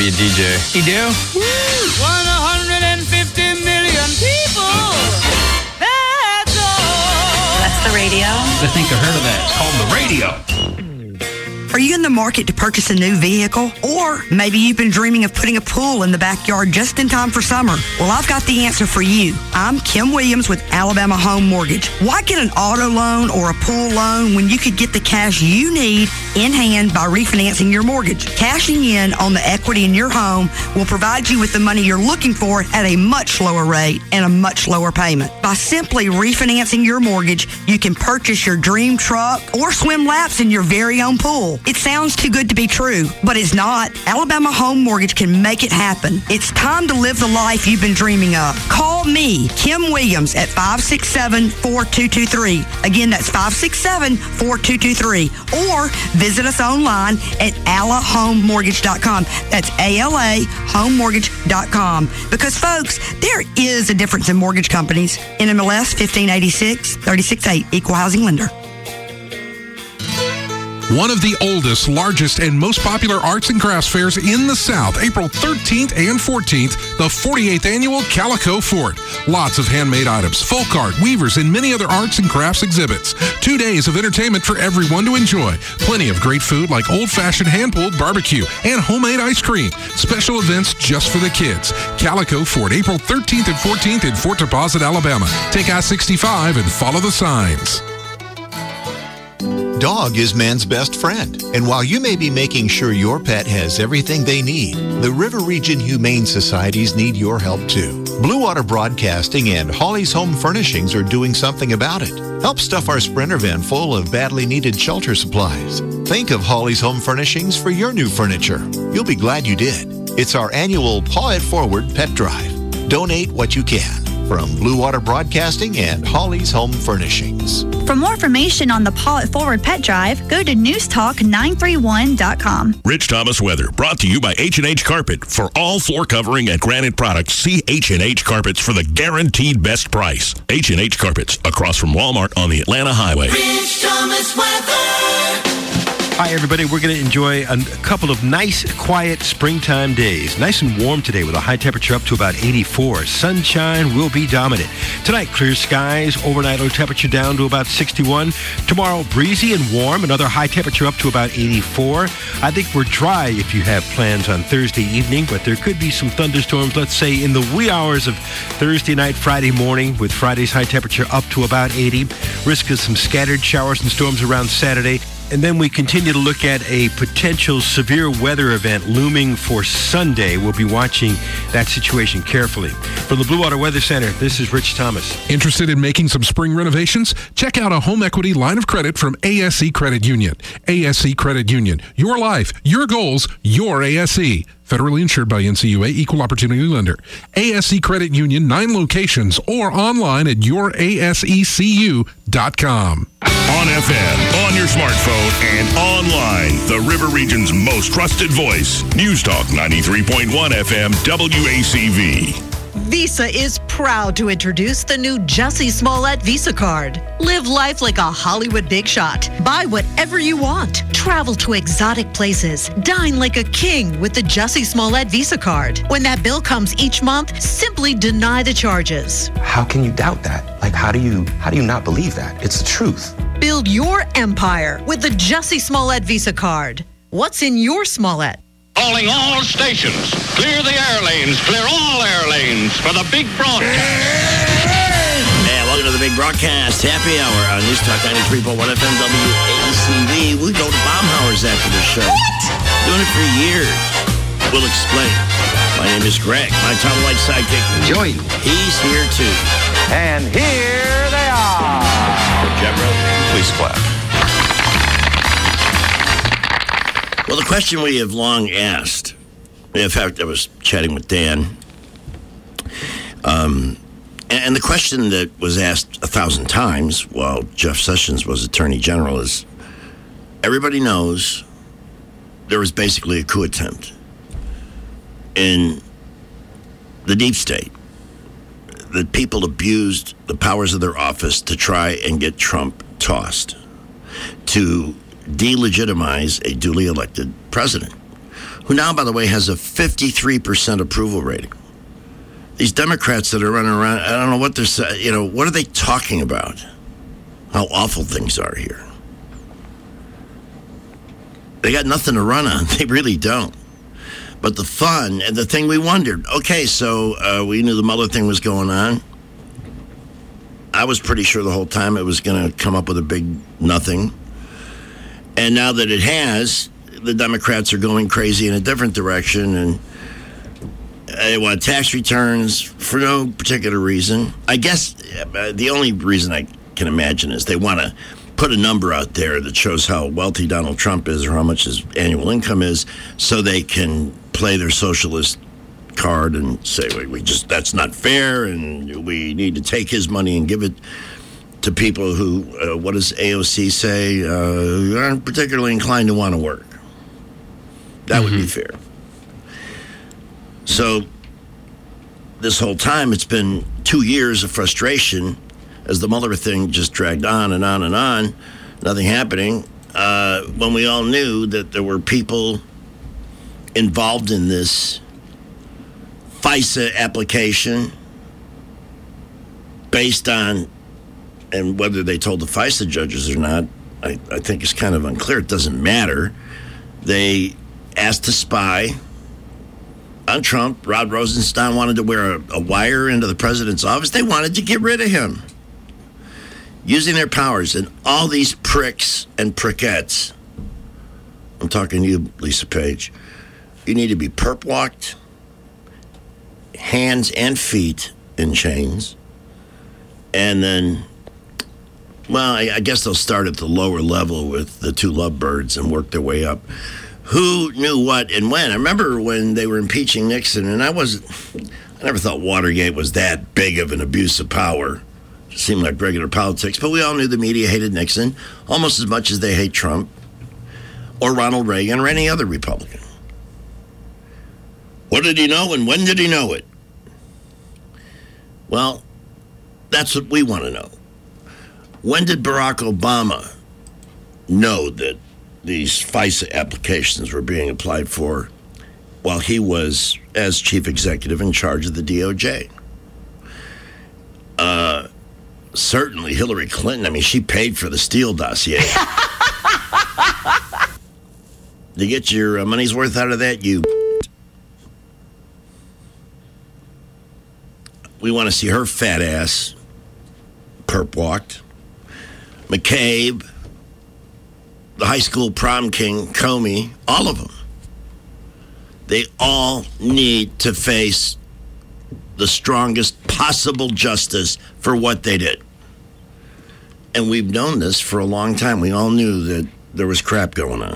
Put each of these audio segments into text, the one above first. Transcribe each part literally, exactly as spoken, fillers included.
be a D J. You do? one hundred fifty million people. That's all. That's the radio. I think I heard of that. It's called the radio. Are you in the market to purchase a new vehicle? Or maybe you've been dreaming of putting a pool in the backyard just in time for summer? Well, I've got the answer for you. I'm Kim Williams with Alabama Home Mortgage. Why get an auto loan or a pool loan when you could get the cash you need in hand by refinancing your mortgage? Cashing in on the equity in your home will provide you with the money you're looking for at a much lower rate and a much lower payment. By simply refinancing your mortgage, you can purchase your dream truck or swim laps in your very own pool. It sounds too good to be true, but it's not. Alabama Home Mortgage can make it happen. It's time to live the life you've been dreaming of. Call me, Kim Williams, at five six seven, four two two three. Again, that's five six seven, four two two three. Or visit us online at ala home mortgage dot com. That's A L A home mortgage dot com. Because, folks, there is a difference in mortgage companies. N M L S fifteen eighty-six, thirty-six eight, Equal Housing Lender. One of the oldest, largest, and most popular arts and crafts fairs in the South, April thirteenth and fourteenth, the forty-eighth Annual Calico Fort. Lots of handmade items, folk art, weavers, and many other arts and crafts exhibits. Two days of entertainment for everyone to enjoy. Plenty of great food like old-fashioned hand-pulled barbecue and homemade ice cream. Special events just for the kids. Calico Fort, April thirteenth and fourteenth in Fort Deposit, Alabama. Take I sixty-five and follow the signs. Dog is man's best friend. And while you may be making sure your pet has everything they need, the River Region Humane Societies need your help too. Blue Water Broadcasting and Holly's Home Furnishings are doing something about it. Help stuff our Sprinter van full of badly needed shelter supplies. Think of Holly's Home Furnishings for your new furniture. You'll be glad you did. It's our annual Paw It Forward Pet Drive. Donate what you can. From Blue Water Broadcasting and Holly's Home Furnishings. For more information on the Paw It Forward Pet Drive, go to news talk nine three one dot com. Rich Thomas weather, brought to you by H and H Carpet. For all floor covering and granite products, see H and H Carpets for the guaranteed best price. H and H Carpets, across from Walmart on the Atlanta Highway. Rich Thomas weather. Hi, everybody. We're going to enjoy a couple of nice, quiet springtime days. Nice and warm today with a high temperature up to about eighty-four. Sunshine will be dominant. Tonight, clear skies. Overnight low temperature down to about sixty-one. Tomorrow, breezy and warm. Another high temperature up to about eighty-four. I think we're dry if you have plans on Thursday evening, but there could be some thunderstorms, let's say, in the wee hours of Thursday night, Friday morning, with Friday's high temperature up to about eighty. Risk of some scattered showers and storms around Saturday. And then we continue to look at a potential severe weather event looming for Sunday. We'll be watching that situation carefully. From the Blue Water Weather Center, this is Rich Thomas. Interested in making some spring renovations? Check out a home equity line of credit from A S E Credit Union. A S E Credit Union. Your life, your goals, your A S E. Federally insured by N C U A, Equal Opportunity Lender. A S E Credit Union, nine locations, or online at your A S E C U dot com. On F M, on your smartphone, and online, the River Region's most trusted voice. News Talk ninety-three point one F M, W A C V. Visa is proud to introduce the new Jussie Smollett Visa Card. Live life like a Hollywood big shot. Buy whatever you want. Travel to exotic places. Dine like a king with the Jussie Smollett Visa Card. When that bill comes each month, simply deny the charges. How can you doubt that? Like, how do you, how do you not believe that? It's the truth. Build your empire with the Jussie Smollett Visa Card. What's in your Smollett? Calling all stations. Clear the air lanes. Clear all air lanes for the big broadcast. Yeah, welcome to the big broadcast. Happy hour on News Talk ninety-three point one F M W A C V. We go to Baumhauer's after the show. What? Doing it for years. We'll explain. My name is Greg. My Tom White sidekick, Joey. He's here too. And here they are. Jebro. Please clap. Well, the question we have long asked, in fact, I was chatting with Dan, um, and the question that was asked a thousand times while Jeff Sessions was Attorney General is, everybody knows there was basically a coup attempt in the deep state, that people abused the powers of their office to try and get Trump tossed, to delegitimize a duly elected president. who now, by the way, has a fifty-three percent approval rating. These Democrats that are running around, I don't know what they're saying. You know, what are they talking about? How awful things are here. They got nothing to run on. They really don't. But the fun and the thing we wondered, okay, so uh, we knew the Mueller thing was going on. I was pretty sure the whole time it was going to come up with a big nothing. And now that it has, the Democrats are going crazy in a different direction, and they want tax returns for no particular reason. I guess uh, the only reason I can imagine is they want to put a number out there that shows how wealthy Donald Trump is or how much his annual income is, so they can play their socialist card and say, we, we just, that's not fair, and we need to take his money and give it to people who, uh, what does A O C say, uh, aren't particularly inclined to want to work. That mm-hmm. would be fair. So this whole time, it's been two years of frustration as the Mueller thing just dragged on and on and on, nothing happening, uh, when we all knew that there were people involved in this FISA application based on, and whether they told the FISA judges or not, I, I think is kind of unclear. It doesn't matter. They asked to spy on Trump. Rod Rosenstein wanted to wear a, a wire into the president's office. They wanted to get rid of him. Using their powers, and all these pricks and prickettes, I'm talking to you, Lisa Page, you need to be perp walked, hands and feet in chains, and then, well, I, I guess they'll start at the lower level with the two lovebirds and work their way up. Who knew what and when? I remember when they were impeaching Nixon, and I wasn't, I never thought Watergate was that big of an abuse of power. It seemed like regular politics, but we all knew the media hated Nixon almost as much as they hate Trump or Ronald Reagan or any other Republican. What did he know and when did he know it? Well, that's what we want to know. When did Barack Obama know that these FISA applications were being applied for while he was, as chief executive, in charge of the D O J? Uh, certainly Hillary Clinton. I mean, she paid for the Steele dossier. To get your uh, money's worth out of that, you... We want to see her fat ass perp walked. McCabe, the high school prom king, Comey, all of them. They all need to face the strongest possible justice for what they did. And we've known this for a long time. We all knew that there was crap going on.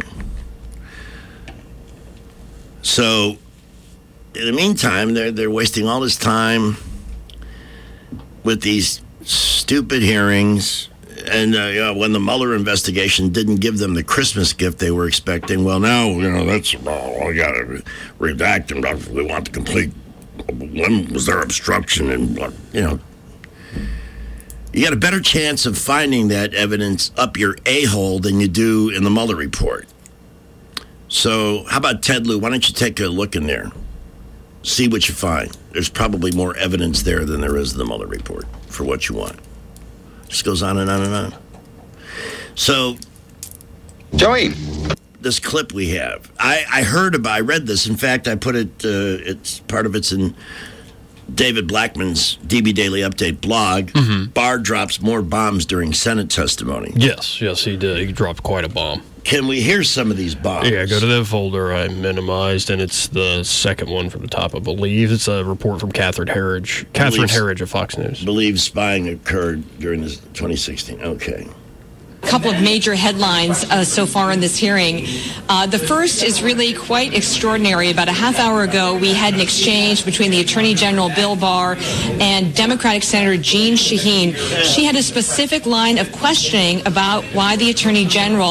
So, in the meantime, they're, they're wasting all this time with these stupid hearings. And uh, you know, when the Mueller investigation didn't give them the Christmas gift they were expecting, well, now, you know, that's, well, we got to redact them. We want the complete, when was there obstruction? And, you know, you got a better chance of finding that evidence up your a-hole than you do in the Mueller report. So how about Ted Lieu? Why don't you take a look in there? See what you find. There's probably more evidence there than there is in the Mueller report for what you want. Just goes on and on and on. So, Joey, this clip we have, I, I heard about, I read this. In fact, I put it, uh, it's part of it's in David Blackman's D B Daily Update blog. Mm-hmm. Barr drops more bombs during Senate testimony. Yes, yes, he did. He dropped quite a bomb. Can we hear some of these bombs? Yeah, go to that folder I minimized, and it's the second one from the top, I believe. It's a report from Catherine Herridge. Catherine Herridge of Fox News. Believes spying occurred during this twenty sixteen. Okay. A couple of major headlines uh, so far in this hearing. Uh, the first is really quite extraordinary. About a half hour ago, we had an exchange between the Attorney General Bill Barr and Democratic Senator Jeanne Shaheen. She had a specific line of questioning about why the Attorney General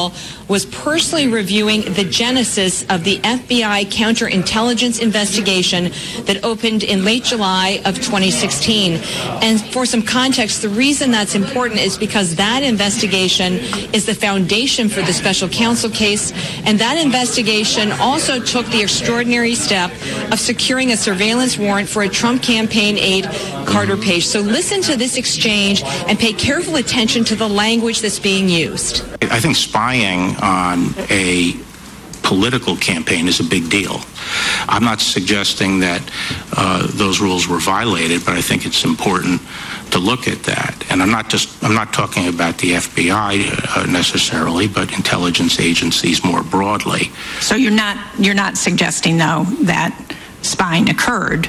was personally reviewing the genesis of the F B I counterintelligence investigation that opened in late July of twenty sixteen. And for some context, the reason that's important is because that investigation is the foundation for the special counsel case, and that investigation also took the extraordinary step of securing a surveillance warrant for a Trump campaign aide, Carter Page. So listen to this exchange and pay careful attention to the language that's being used. I think spying on a political campaign is a big deal. I'm not suggesting that uh, those rules were violated, but I think it's important to look at that. And I'm not just I'm not talking about the F B I uh, necessarily, but intelligence agencies more broadly. So you're not you're not suggesting though that spying occurred?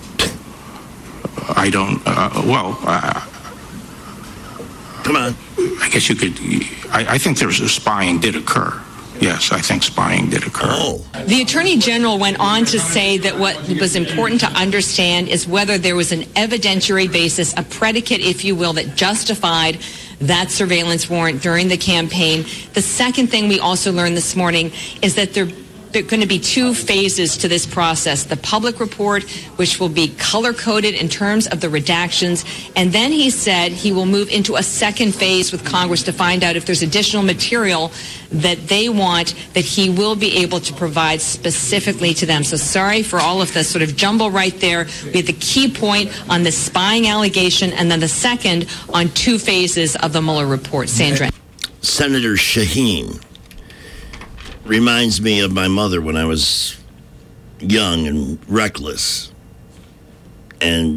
I don't. Uh, well, uh, come on. I guess you could. I, I think there's a spying did occur. Yes, I think spying did occur. Oh. The Attorney General went on to say that what was important to understand is whether there was an evidentiary basis, a predicate, if you will, that justified that surveillance warrant during the campaign. The second thing we also learned this morning is that there There are going to be two phases to this process. The public report, which will be color-coded in terms of the redactions, and then he said he will move into a second phase with Congress to find out if there's additional material that they want that he will be able to provide specifically to them. So sorry for all of the sort of jumble right there. We had the key point on the spying allegation, and then the second on two phases of the Mueller report. Sandra. Senator Shaheen reminds me of my mother when I was young and reckless. And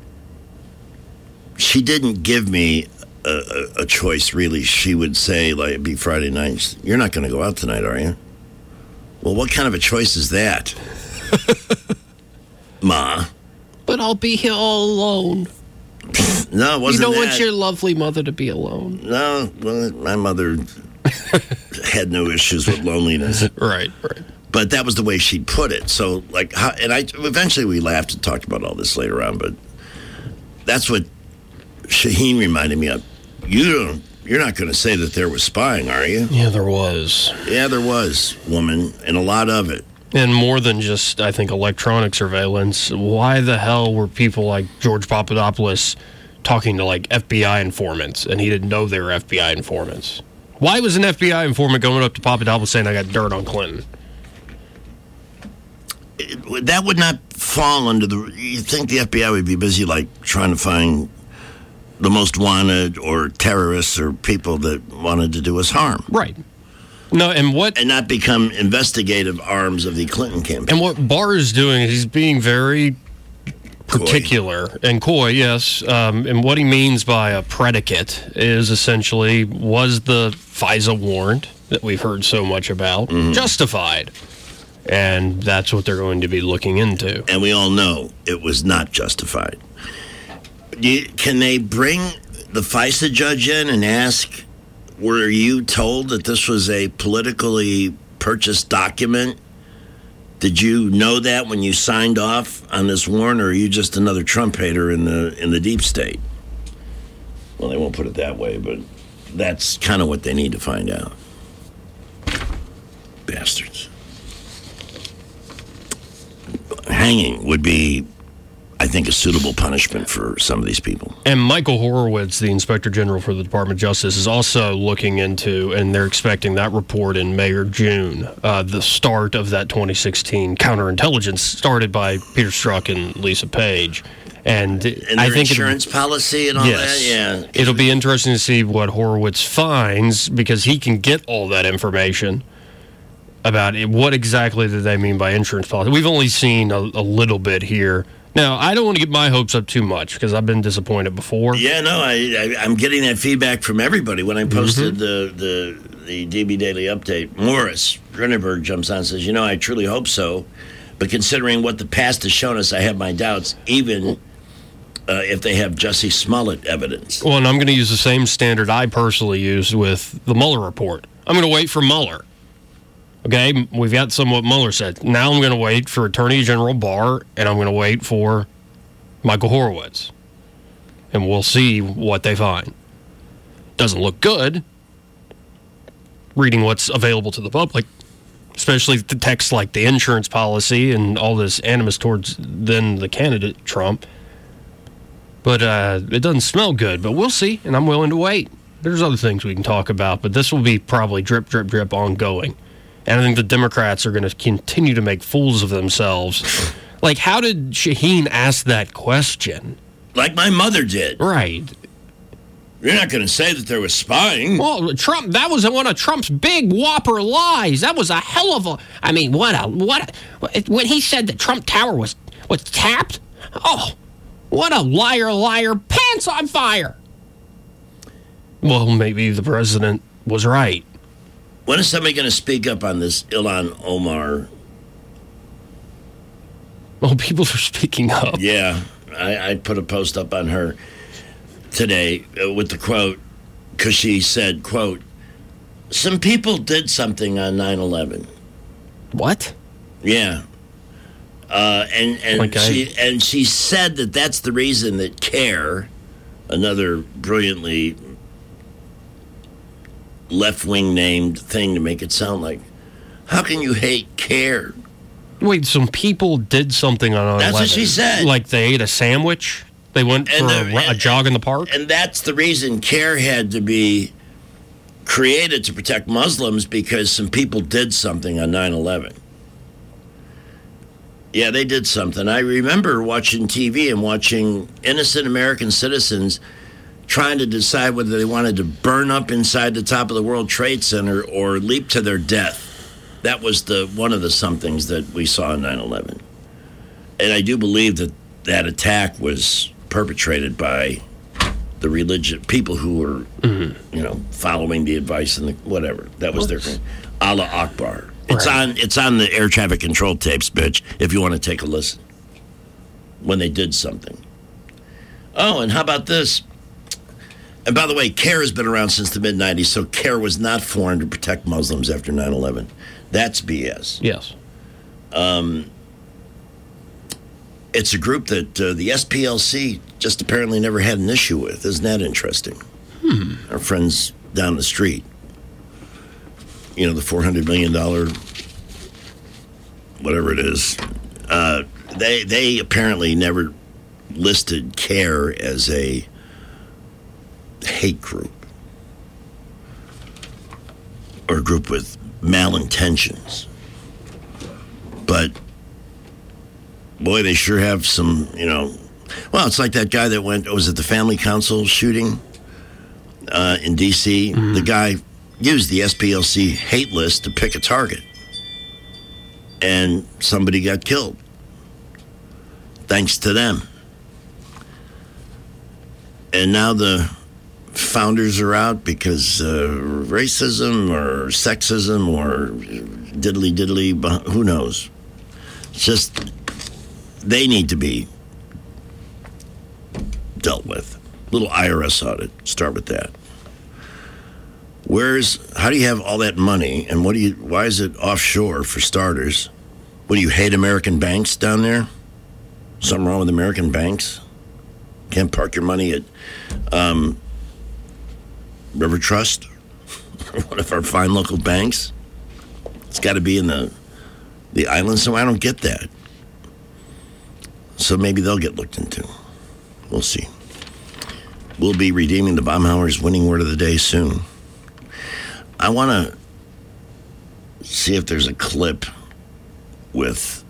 she didn't give me a, a, a choice, really. She would say, like, it'd be Friday night, you're not going to go out tonight, are you? Well, what kind of a choice is that? Ma. But I'll be here all alone. No, it wasn't You don't that. want your lovely mother to be alone. No, well, my mother had no issues with loneliness. Right, right. But that was the way she put it. So, like, how, and I eventually we laughed and talked about all this later on, but that's what Shaheen reminded me of. You don't, you're not going to say that there was spying, are you? Yeah, there was. Yeah, there was, woman, and a lot of it. And more than just, I think, electronic surveillance. Why the hell were people like George Papadopoulos talking to, like, F B I informants, and he didn't know they were F B I informants? Why was an F B I informant going up to Papadopoulos saying, I got dirt on Clinton? It, that would not fall under the... You think the F B I would be busy, like, trying to find the most wanted or terrorists or people that wanted to do us harm. Right. No, and what... And not become investigative arms of the Clinton campaign. And what Barr is doing is he's being very particular coy. and coy, yes. Um, and what he means by a predicate is essentially, was the FISA warrant that we've heard so much about mm-hmm. justified? And that's what they're going to be looking into. And we all know it was not justified. Do you, can they bring the FISA judge in and ask, were you told that this was a politically purchased document? Did you know that when you signed off on this warrant, or are you just another Trump hater in the in the deep state? Well, they won't put it that way, but that's kind of what they need to find out. Bastards. Hanging would be, I think, a suitable punishment for some of these people. And Michael Horowitz, the Inspector General for the Department of Justice, is also looking into, and they're expecting that report in May or June, uh, the start of that twenty sixteen counterintelligence started by Peter Strzok and Lisa Page. And, and I their think insurance it, policy and all yes, that? Yeah. It'll be interesting to see what Horowitz finds, because he can get all that information about it. What exactly do they mean by insurance policy. We've only seen a, a little bit here. Now, I don't want to get my hopes up too much because I've been disappointed before. Yeah, no, I, I, I'm getting that feedback from everybody. When I posted mm-hmm. the, the, the D B Daily Update, Morris Grinneberg jumps on and says, you know, I truly hope so. But considering what the past has shown us, I have my doubts, even uh, if they have Jussie Smollett evidence. Well, and I'm going to use the same standard I personally used with the Mueller report. I'm going to wait for Mueller. Okay, we've got some what Mueller said. Now I'm going to wait for Attorney General Barr, and I'm going to wait for Michael Horowitz. And we'll see what they find. Doesn't look good, reading what's available to the public, especially the text like the insurance policy and all this animus towards then the candidate, Trump. But uh, it doesn't smell good, but we'll see, and I'm willing to wait. There's other things we can talk about, but this will be probably drip, drip, drip ongoing. And I think the Democrats are going to continue to make fools of themselves. Like, how did Shaheen ask that question? Like my mother did. Right. You're not going to say that there was spying. Well, Trump, that was one of Trump's big whopper lies. That was a hell of a, I mean, what a, what, a, when he said that Trump Tower was, was tapped, oh, what a liar, liar, pants on fire. Well, maybe the president was right. When is somebody going to speak up on this Ilhan Omar? Well, people are speaking up. Yeah, I, I put a post up on her today uh, with the quote, because she said, quote, some people did something on nine eleven. What? Yeah. Uh, and and like she I... and she said that that's the reason that CARE, another brilliantly left-wing named thing to make it sound like, how can you hate CARE? Wait, some people did something on nine eleven. That's what she said. Like they ate a sandwich? They went And for the- a, a and- jog in the park? And that's the reason CARE had to be created to protect Muslims, because some people did something on nine eleven. Yeah, they did something. I remember watching T V and watching innocent American citizens trying to decide whether they wanted to burn up inside the top of the World Trade Center or leap to their death. That was the one of the somethings that we saw on nine eleven. And I do believe that that attack was perpetrated by the religious people who were, mm-hmm. you know, following the advice and the whatever. That was their thing. Allah Akbar. It's Right. on it's on the air traffic control tapes, bitch, if you want to take a listen. When they did something. Oh, and how about this? And by the way, CARE has been around since the mid nineties, so CARE was not formed to protect Muslims after nine eleven. That's B S. Yes. Um, it's a group that uh, the S P L C just apparently never had an issue with. Isn't that interesting? Hmm. Our friends down the street. You know, the four hundred million dollars, whatever it is. Uh, they, they apparently never listed CARE as a hate group or a group with malintentions. But boy, they sure have some, you know, well, it's like that guy that went, was it the Family Council shooting uh, in D C? Mm-hmm. The guy used the S P L C hate list to pick a target, and somebody got killed thanks to them. And now the founders are out because uh, racism or sexism or diddly diddly, who knows? It's just, they need to be dealt with. Little I R S audit. Start with that. Where's, how do you have all that money, and what do you, why is it offshore for starters? What do you hate American banks down there? Something wrong with American banks? Can't park your money at um, River Trust or one of our fine local banks? It's got to be in the the islands, so I don't get that. So maybe they'll get looked into. We'll see. We'll be redeeming the Baumhauer's winning word of the day soon. I want to see if there's a clip with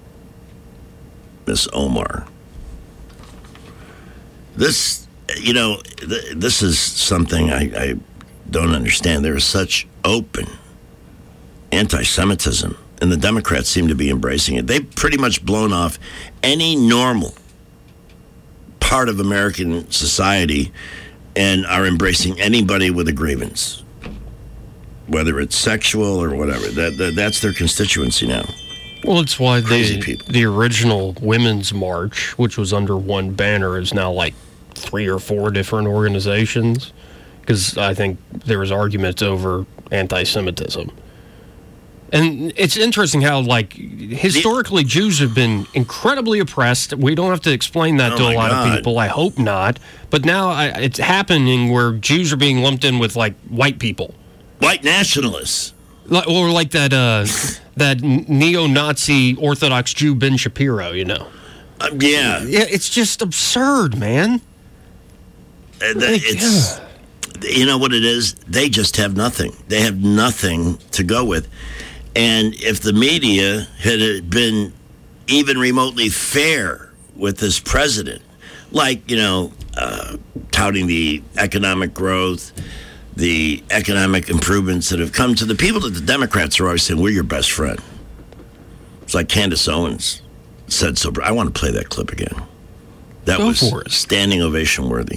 Miss Omar. This, you know, th- this is something I, I don't understand. There is such open anti-Semitism, and the Democrats seem to be embracing it. They've pretty much blown off any normal part of American society and are embracing anybody with a grievance, whether it's sexual or whatever. That, that that's their constituency now. Well, it's why Crazy the, people. the original Women's March, which was under one banner, is now like three or four different organizations, because I think there was arguments over anti-Semitism. And it's interesting how, like, historically, Jews have been incredibly oppressed. We don't have to explain that Oh to a my lot God. of people. I hope not. But now I, it's happening where Jews are being lumped in with, like, white people. White nationalists. Like, or like that uh, that neo-Nazi Orthodox Jew Ben Shapiro, you know. Uh, yeah. Yeah, it's just absurd, man. Uh, the, it's, you know what it is? They just have nothing. They have nothing to go with. And if the media had been even remotely fair with this president, like, you know, uh, touting the economic growth, the economic improvements that have come to the people that the Democrats are always saying, we're your best friend. It's like Candace Owens said so. I want to play that clip again. That Go was for it. Standing ovation worthy.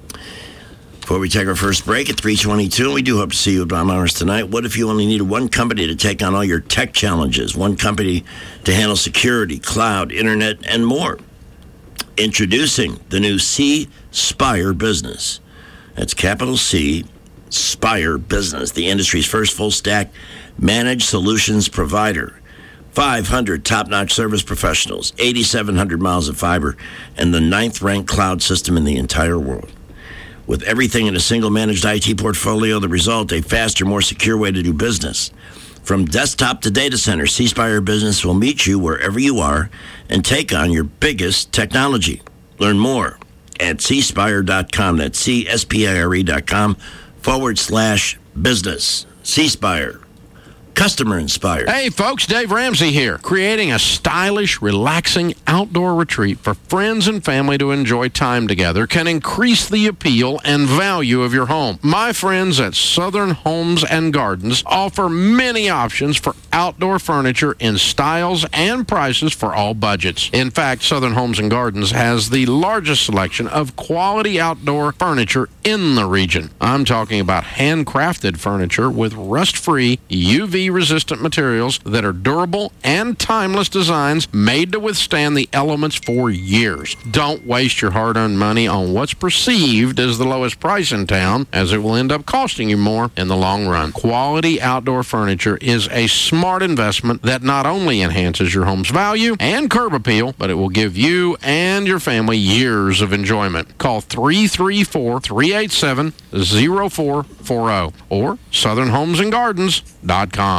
Before we take our first break at three twenty-two, and we do hope to see you at Bomb Hours tonight. What if you only needed one company to take on all your tech challenges? One company to handle security, cloud, internet, and more. Introducing the new C Spire Business. That's capital C, Spire Business, the industry's first full-stack managed solutions provider. five hundred top-notch service professionals, eighty-seven hundred miles of fiber, and the ninth-ranked cloud system in the entire world. With everything in a single managed I T portfolio, the result, a faster, more secure way to do business. From desktop to data center, C Spire Business will meet you wherever you are and take on your biggest technology. Learn more at c spire dot com. That's C S P I R E dot com forward slash business. C Spire. Customer inspired. Hey folks, Dave Ramsey here, creating a stylish, relaxing outdoor retreat for friends and family to enjoy time together can increase the appeal and value of your home. My friends at Southern Homes and Gardens offer many options for outdoor furniture in styles and prices for all budgets. In fact, Southern Homes and Gardens has the largest selection of quality outdoor furniture in the region. I'm talking about handcrafted furniture with rust-free, U V resistant materials that are durable and timeless designs made to withstand the elements for years. Don't waste your hard-earned money on what's perceived as the lowest price in town, as it will end up costing you more in the long run. Quality outdoor furniture is a smart investment that not only enhances your home's value and curb appeal, but it will give you and your family years of enjoyment. Call three three four, three eight seven, zero four four zero or southern homes and gardens dot com.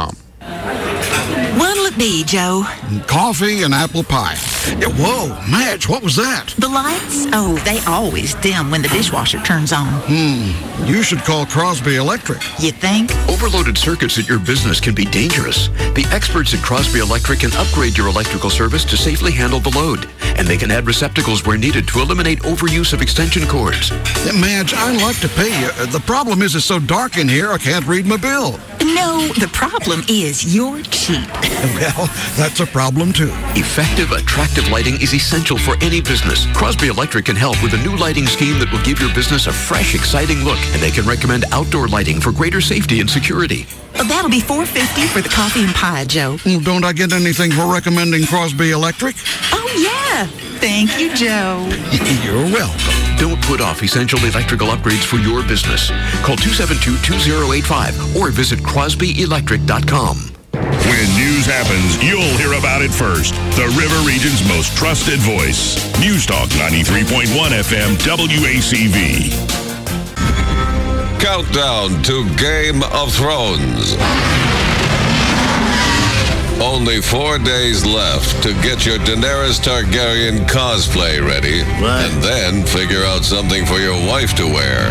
What'll it be, Joe? Coffee and apple pie. Whoa, Madge, what was that? The lights? Oh, they always dim when the dishwasher turns on. Hmm, you should call Crosby Electric. You think? Overloaded circuits at your business can be dangerous. The experts at Crosby Electric can upgrade your electrical service to safely handle the load. And they can add receptacles where needed to eliminate overuse of extension cords. Yeah, Madge, I'd like to pay you. The problem is it's so dark in here I can't read my bill. No, the problem is you're cheap. Well, that's a problem too. Effective, attractive lighting is essential for any business. Crosby Electric can help with a new lighting scheme that will give your business a fresh, exciting look. And they can recommend outdoor lighting for greater safety and security. Well, that'll be four dollars and fifty cents for the coffee and pie, Joe. Well, don't I get anything for recommending Crosby Electric? Oh, yeah. Thank you, Joe. You're welcome. Don't put off essential electrical upgrades for your business. Call two seven two, two zero eight five or visit crosby electric dot com. When news happens, you'll hear about it first. The River Region's most trusted voice. News Talk ninety-three point one F M W A C V. Countdown to Game of Thrones. Only four days left to get your Daenerys Targaryen cosplay ready. What? And then figure out something for your wife to wear.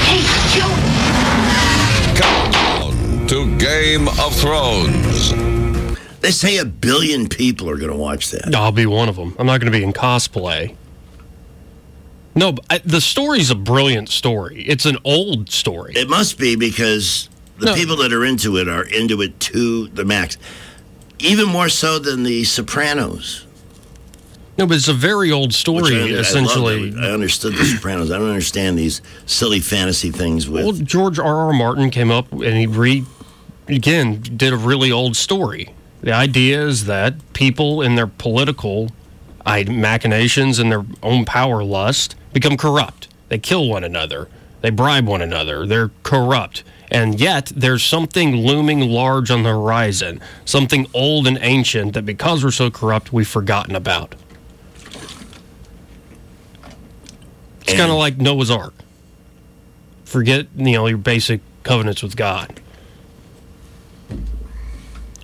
Countdown to Game of Thrones. They say a billion people are going to watch that. I'll be one of them. I'm not going to be in cosplay. No, but I, the story's a brilliant story. It's an old story. It must be because the No. people that are into it are into it to the max. Even more so than The Sopranos. No, but it's a very old story, Which I, essentially. I, love. I understood The Sopranos. I don't understand these silly fantasy things with... Well, George R. R. Martin came up and he, re, again, did a really old story. The idea is that people in their political machinations and their own power lust become corrupt. They kill one another. They bribe one another. They're corrupt. And yet, there's something looming large on the horizon, something old and ancient that because we're so corrupt, we've forgotten about. It's kind of like Noah's Ark. Forget, you know, your basic covenants with God.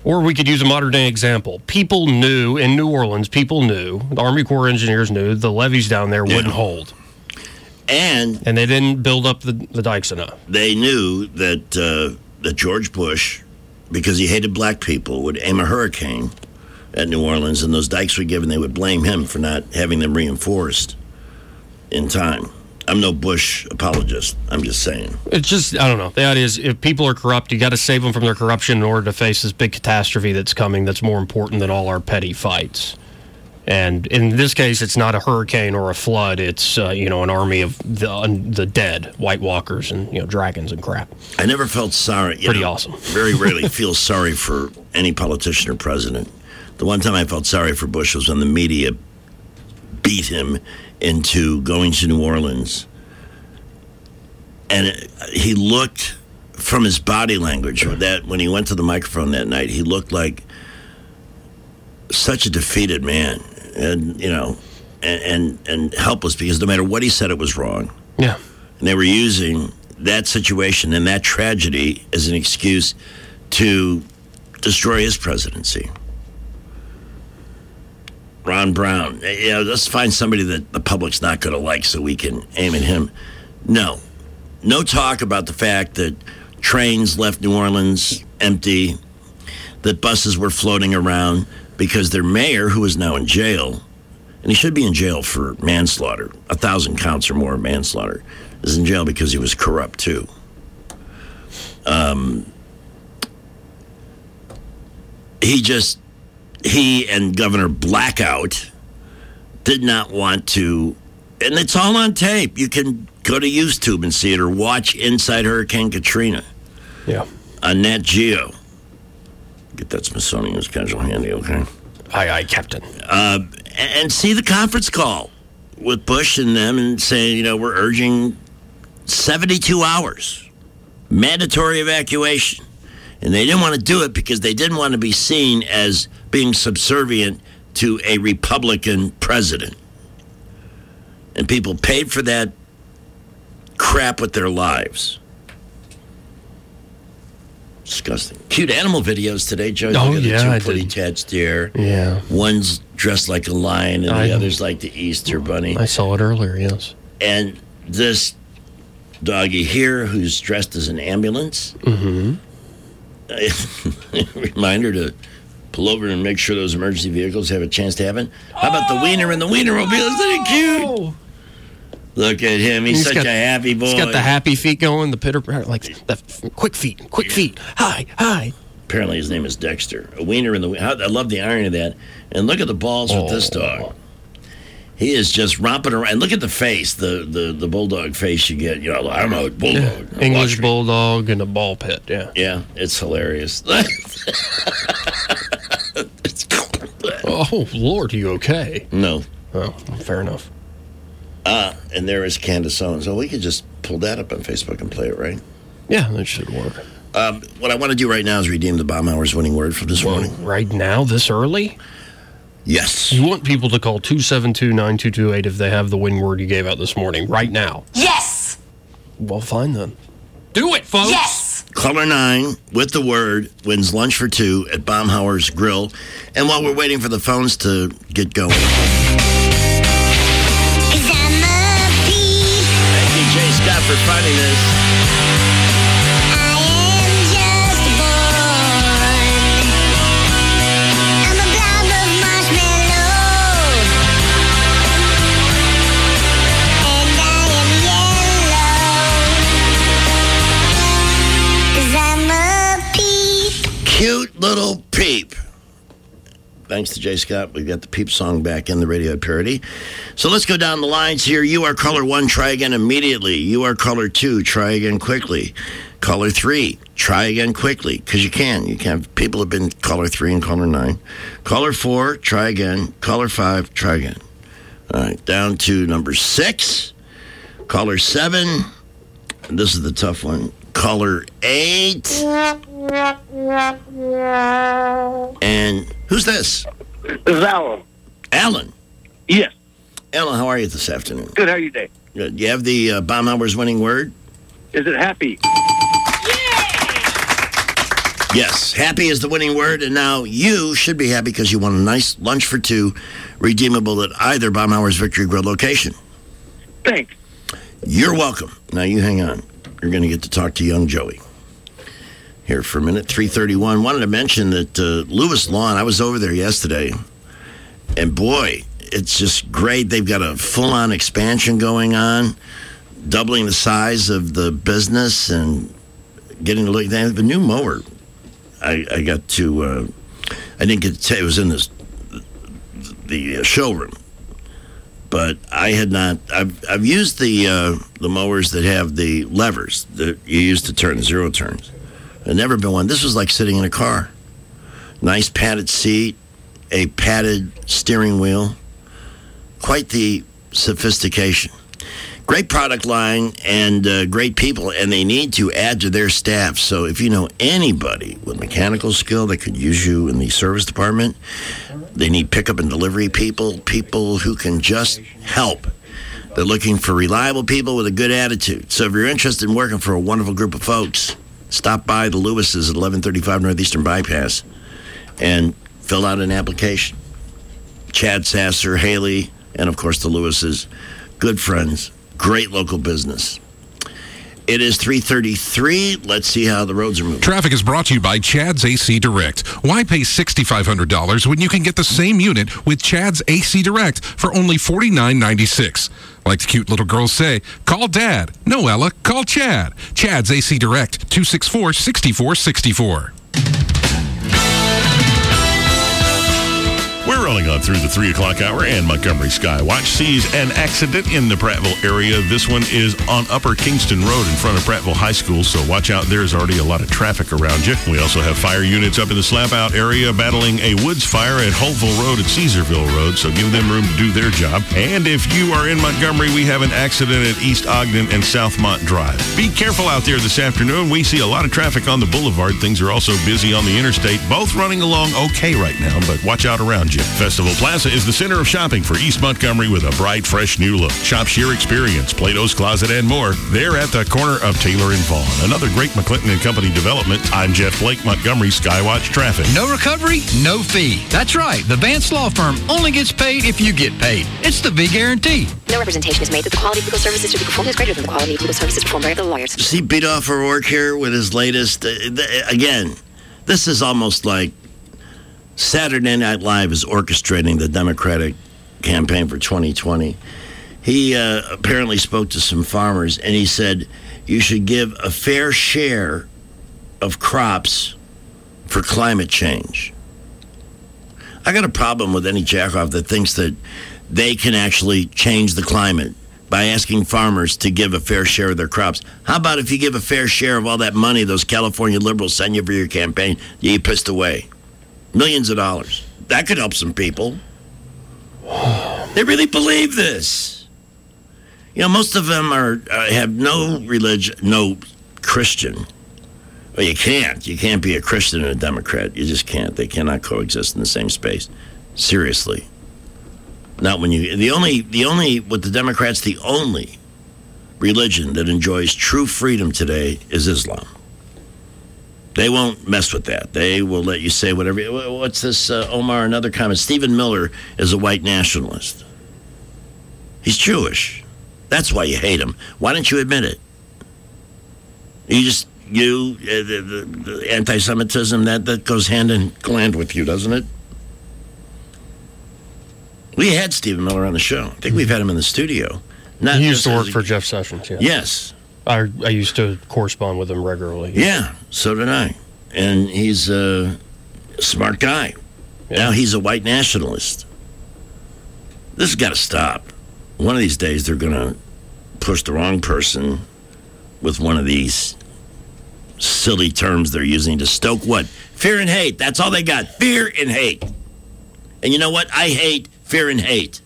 Or we could use a modern day example. People knew in New Orleans, people knew, the Army Corps of Engineers knew the levees down there wouldn't yeah. hold. And and they didn't build up the, the dikes enough. They knew that uh, that George Bush, because he hated black people, would aim a hurricane at New Orleans, and those dikes were given. They would blame him for not having them reinforced in time. I'm no Bush apologist. I'm just saying. It's just, I don't know. The idea is if people are corrupt, you got to save them from their corruption in order to face this big catastrophe that's coming that's more important than all our petty fights. And in this case, it's not a hurricane or a flood. It's, uh, you know, an army of the the dead, White Walkers and, you know, dragons and crap. I never felt sorry. Pretty know, awesome. Very rarely feel sorry for any politician or president. The one time I felt sorry for Bush was when the media beat him into going to New Orleans. And it, he looked, from his body language, that when he went to the microphone that night, he looked like such a defeated man. And, you know, and, and, and helpless, because no matter what he said, it was wrong. Yeah. And they were using that situation and that tragedy as an excuse to destroy his presidency. Ron Brown, you know, let's find somebody that the public's not going to like so we can aim at him. No. No talk about the fact that trains left New Orleans empty, that buses were floating around because their mayor, who is now in jail, and he should be in jail for manslaughter, a thousand counts or more of manslaughter, is in jail because he was corrupt too. Um, he just... He and Governor Blackout did not want to, and it's all on tape. You can go to YouTube and see it, or watch Inside Hurricane Katrina. Yeah. On Nat Geo. Get that Smithsonian schedule handy, okay? Aye, aye, Captain. Uh, and see the conference call with Bush and them, and saying, you know, we're urging seventy-two hours, mandatory evacuation. And they didn't want to do it because they didn't want to be seen as being subservient to a Republican president. And people paid for that crap with their lives. Disgusting. Cute animal videos today, Joe. Oh, Look at yeah, the I two pretty did. Ted's deer. Yeah. One's dressed like a lion, and I, the other's like the Easter bunny. I saw it earlier, yes. And this doggy here, who's dressed as an ambulance, mm-hmm. reminder to pull over and make sure those emergency vehicles have a chance to happen. How about the wiener in the Wienermobile? Isn't it cute? Look at him. He's, he's such got, a happy boy. He's got the happy feet going, the pitter, like the quick feet, quick feet. Hi, hi. Apparently his name is Dexter. A wiener in the... I love the irony of that. And look at the balls oh. with this dog. He is just romping around. And look at the face, the, the, the bulldog face you get. You know, I'm a bulldog. Yeah. English bulldog in a ball pit, yeah. Yeah, it's hilarious. Oh, Lord, are you okay? No. Oh, fair enough. Uh, and there is Candace Owens. Oh, we could just pull that up on Facebook and play it, right? Yeah, that should work. Um, what I want to do right now is redeem the Baumhower's winning word from this well, morning. Right now, this early? Yes. You want people to call two seven two, nine two two eight if they have the win word you gave out this morning, right now. Yes! Well, fine then. Do it, folks! Yes! Caller nine with the word wins lunch for two at Baumhower's Grill. And while we're waiting for the phones to get going... Thank you, Jay Scott, for finding this. Cute little peep. Thanks to Jay Scott, we've got the Peep song back in the radio parody. So let's go down the lines here. You are caller one, try again immediately. You are caller two, try again quickly. Caller three, try again quickly, because you can. You can. People have been caller three and caller nine. Caller four, try again. Caller five, try again. All right, down to number six. Caller seven. This is the tough one. Caller eight. And who's this? This is Alan. Alan? Yes. Alan, how are you this afternoon? Good, how are you today? Good. You have the uh, Baumhower's winning word? Is it happy? Yes, happy is the winning word, and now you should be happy because you won a nice lunch for two, redeemable at either Baumhauer's Victory Grill location. Thanks. You're welcome. Now you hang on. You're going to get to talk to young Joey here for a minute. three thirty-one. Wanted to mention that uh, Lewis Lawn, I was over there yesterday, and boy, it's just great. They've got a full-on expansion going on, doubling the size of the business and getting to look. They have a new mower. I, I got to, uh, I didn't get to tell you, it was in this, the uh, showroom. But I had not, I've, I've used the uh, the mowers that have the levers that you use to turn, zero turns. I've never been one. This was like sitting in a car. Nice padded seat, a padded steering wheel. Quite the sophistication. Great product line and uh, great people, and they need to add to their staff. So if you know anybody with mechanical skill that could use you in the service department, they need pickup and delivery people, people who can just help. They're looking for reliable people with a good attitude. So if you're interested in working for a wonderful group of folks, stop by the Lewis's at eleven thirty-five Northeastern Bypass and fill out an application. Chad Sasser, Haley, and of course the Lewis's, good friends. Great local business. It is three thirty-three. Let's see how the roads are moving. Traffic is brought to you by Chad's A C Direct. Why pay six thousand five hundred dollars when you can get the same unit with Chad's A C Direct for only forty-nine ninety-six? Like the cute little girls say, call Dad. No, Ella, call Chad. Chad's A C Direct, two six four, six four six four. We're rolling on through the three o'clock hour, and Montgomery Skywatch sees an accident in the Prattville area. This one is on Upper Kingston Road in front of Prattville High School, so watch out. There's already a lot of traffic around you. We also have fire units up in the Slap-Out area battling a woods fire at Holtville Road and Caesarville Road, so give them room to do their job. And if you are in Montgomery, we have an accident at East Ogden and Southmont Drive. Be careful out there this afternoon. We see a lot of traffic on the boulevard. Things are also busy on the interstate, both running along okay right now, but watch out around you. Festival Plaza is the center of shopping for East Montgomery with a bright, fresh new look. Shop Sheer Experience, Plato's Closet, and more. They're at the corner of Taylor and Vaughn. Another great McClinton and Company development. I'm Jeff Blake, Montgomery Skywatch Traffic. No recovery, no fee. That's right. The Vance Law Firm only gets paid if you get paid. It's the V Guarantee. No representation is made that the quality of legal services to be performed is greater than the quality of legal services performed by other lawyers. See Bedoff O'Rourke here with his latest. Uh, th- again, this is almost like Saturday Night Live is orchestrating the Democratic campaign for twenty twenty. He uh, apparently spoke to some farmers, and he said you should give a fair share of crops for climate change. I got a problem with any jackoff that thinks that they can actually change the climate by asking farmers to give a fair share of their crops. How about if you give a fair share of all that money those California liberals send you for your campaign that you pissed away? Millions of dollars. That could help some people. They really believe this. You know, most of them are uh, have no religion, no Christian. Well, you can't. You can't be a Christian and a Democrat. You just can't. They cannot coexist in the same space. Seriously. Not when you... The only, the only, with the Democrats, the only religion that enjoys true freedom today is Islam. They won't mess with that. They will let you say whatever. What's this, uh, Omar? Another comment. Stephen Miller is a white nationalist. He's Jewish. That's why you hate him. Why don't you admit it? You just, you, uh, the, the, the anti-Semitism, that, that goes hand in hand with you, doesn't it? We had Stephen Miller on the show. I think we've had him in the studio. Not he used to work for Jeff Sessions, yeah. Yes. I, I used to correspond with him regularly. Yeah, so did I. And he's a smart guy. Yeah. Now he's a white nationalist. This has got to stop. One of these days they're going to push the wrong person with one of these silly terms they're using to stoke what? Fear and hate. That's all they got. Fear and hate. And you know what? I hate fear and hate.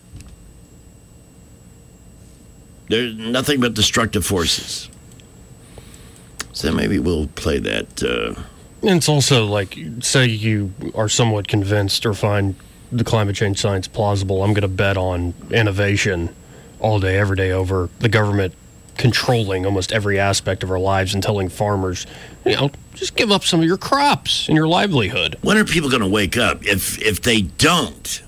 There's nothing but destructive forces. So maybe we'll play that. Uh... And it's also like, say you are somewhat convinced or find the climate change science plausible. I'm going to bet on innovation all day, every day over the government controlling almost every aspect of our lives and telling farmers, you know, just give up some of your crops and your livelihood. When are people going to wake up? If if they don't,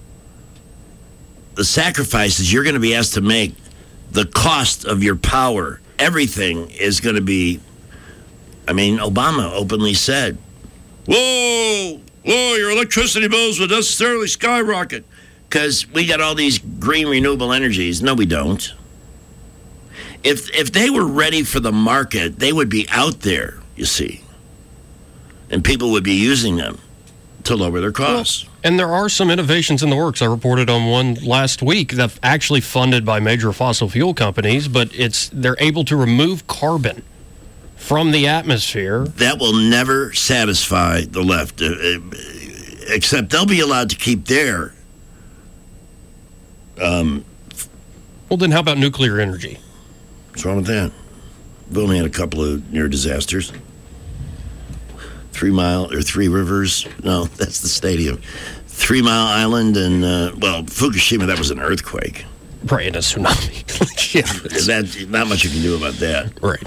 the sacrifices you're going to be asked to make, the cost of your power, everything is going to be, I mean, Obama openly said, whoa, whoa, your electricity bills would necessarily skyrocket because we got all these green renewable energies. No, we don't. If if they were ready for the market, they would be out there, you see, and people would be using them to lower their costs. Well, and there are some innovations in the works. I reported on one last week that's actually funded by major fossil fuel companies, but it's they're able to remove carbon from the atmosphere. That will never satisfy the left, uh, except they'll be allowed to keep their. Um, well, then how about nuclear energy? What's wrong with that? We've only had a couple of near disasters. Three Mile or Three Rivers. No, that's the stadium. Three Mile Island and, uh, well, Fukushima, that was an earthquake. Right, and a tsunami. Yeah. That, not much you can do about that. Right.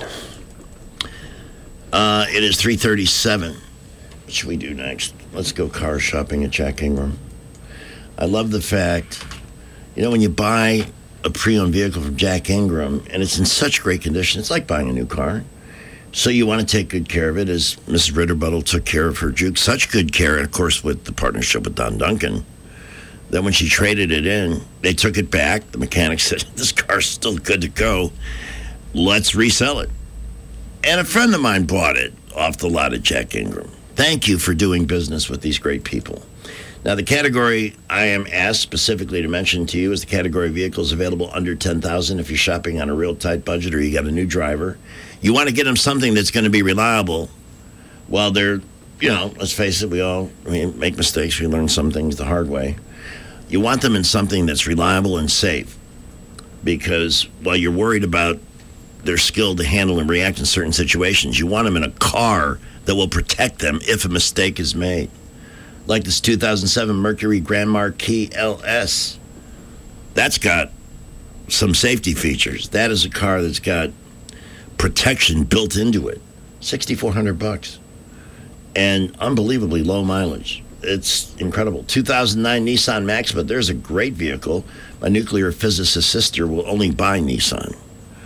Uh, it is three thirty-seven. What should we do next? Let's go car shopping at Jack Ingram. I love the fact, you know, when you buy a pre-owned vehicle from Jack Ingram and it's in such great condition, it's like buying a new car. So you want to take good care of it, as Missus Ritterbuttle took care of her Juke. Such good care, and of course with the partnership with Don Duncan, that when she traded it in, they took it back. The mechanic said, this car's still good to go. Let's resell it. And a friend of mine bought it off the lot at Jack Ingram. Thank you for doing business with these great people. Now, the category I am asked specifically to mention to you is the category of vehicles available under ten thousand dollars if you're shopping on a real tight budget or you got a new driver. You want to get them something that's going to be reliable while they're, you know, let's face it, we all I mean, make mistakes. We learn some things the hard way. You want them in something that's reliable and safe because while you're worried about their skill to handle and react in certain situations, you want them in a car that will protect them if a mistake is made. Like this two thousand seven Mercury Grand Marquis L S. That's got some safety features. That is a car that's got protection built into it. sixty-four hundred bucks. And unbelievably low mileage. It's incredible. two thousand nine Nissan Maxima. There's a great vehicle. My nuclear physicist sister will only buy Nissan.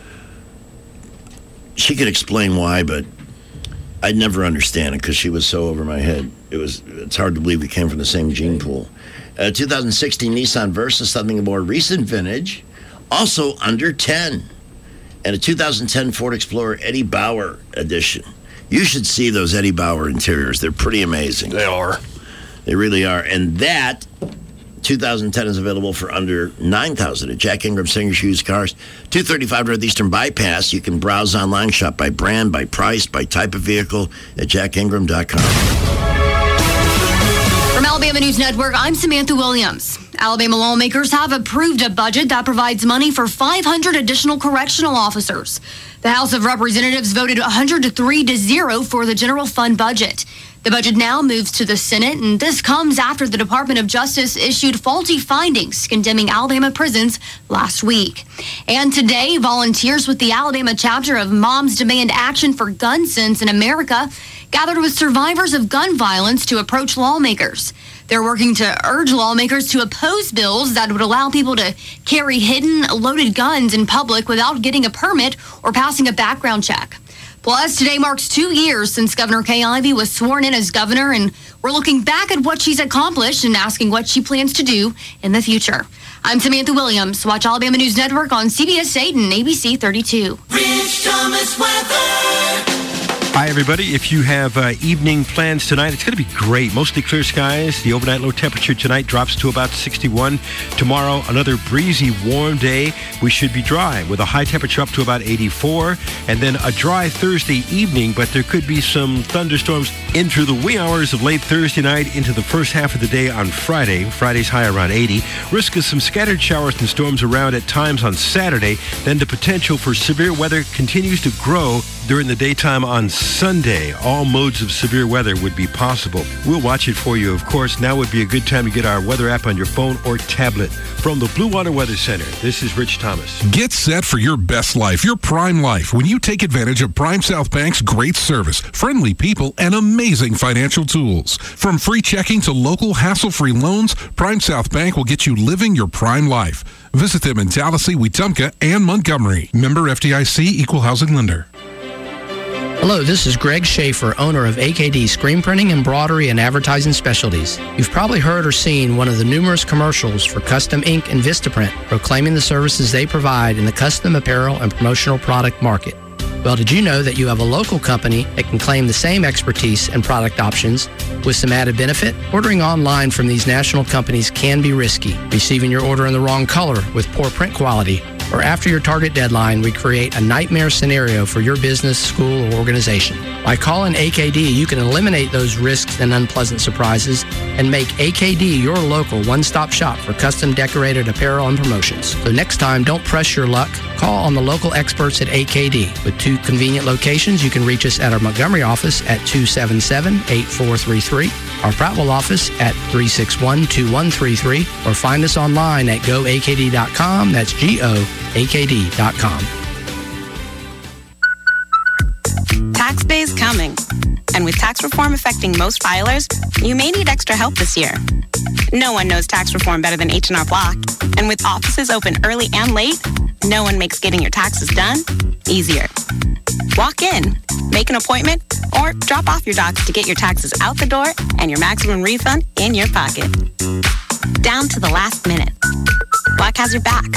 She could explain why, but I'd never understand it because she was so over my head. It was, it's hard to believe we came from the same gene pool. Uh, two thousand sixteen Nissan Versa, something more recent vintage, also under ten. And a two thousand ten Ford Explorer Eddie Bauer edition. You should see those Eddie Bauer interiors. They're pretty amazing. They are. They really are. And that two thousand ten is available for under nine thousand dollars at Jack Ingram Singer's Used Cars. two thirty-five Northeastern Bypass. You can browse online, shop by brand, by price, by type of vehicle at jack ingram dot com. From Alabama News Network, I'm Samantha Williams. Alabama lawmakers have approved a budget that provides money for five hundred additional correctional officers. The House of Representatives voted one hundred three to zero for the general fund budget. The budget now moves to the Senate, and this comes after the Department of Justice issued faulty findings condemning Alabama prisons last week. And today, volunteers with the Alabama chapter of Moms Demand Action for Gun Sense in America gathered with survivors of gun violence to approach lawmakers. They're working to urge lawmakers to oppose bills that would allow people to carry hidden, loaded guns in public without getting a permit or passing a background check. Plus, today marks two years since Governor Kay Ivey was sworn in as governor, and we're looking back at what she's accomplished and asking what she plans to do in the future. I'm Samantha Williams. Watch Alabama News Network on C B S eight and A B C thirty-two. Rich Thomas weather. Hi, everybody. If you have uh, evening plans tonight, it's going to be great. Mostly clear skies. The overnight low temperature tonight drops to about sixty-one. Tomorrow, another breezy, warm day. We should be dry with a high temperature up to about eighty-four. And then a dry Thursday evening, but there could be some thunderstorms in through the wee hours of late Thursday night into the first half of the day on Friday. Friday's high around eighty. Risk of some scattered showers and storms around at times on Saturday. Then the potential for severe weather continues to grow during the daytime on Sunday. All modes of severe weather would be possible. We'll watch it for you, of course. Now would be a good time to get our weather app on your phone or tablet. From the Blue Water Weather Center, this is Rich Thomas. Get set for your best life, your prime life, when you take advantage of Prime South Bank's great service, friendly people, and amazing financial tools. From free checking to local hassle-free loans, Prime South Bank will get you living your prime life. Visit them in Tallahassee, Wetumpka, and Montgomery. Member F D I C, Equal Housing Lender. Hello, this is Greg Schaefer, owner of A K D Screen Printing, Embroidery, and Advertising Specialties. You've probably heard or seen one of the numerous commercials for Custom Ink and Vistaprint proclaiming the services they provide in the custom apparel and promotional product market. Well, did you know that you have a local company that can claim the same expertise and product options with some added benefit? Ordering online from these national companies can be risky. Receiving your order in the wrong color with poor print quality, or after your target deadline, we create a nightmare scenario for your business, school, or organization. By calling A K D, you can eliminate those risks and unpleasant surprises and make A K D your local one-stop shop for custom decorated apparel and promotions. So next time, don't press your luck. Call on the local experts at A K D. With two convenient locations, you can reach us at our Montgomery office at two seven seven, eight four three three, our Prattville office at three six one, two one three three, or find us online at go A K D dot com. That's G O A K D dot com. Tax day is coming, and with tax reform affecting most filers, you may need extra help this year. No one knows tax reform better than H and R Block, and with offices open early and late, no one makes getting your taxes done easier. Walk in, make an appointment, or drop off your docs to get your taxes out the door and your maximum refund in your pocket. Down to the last minute. Block has your back.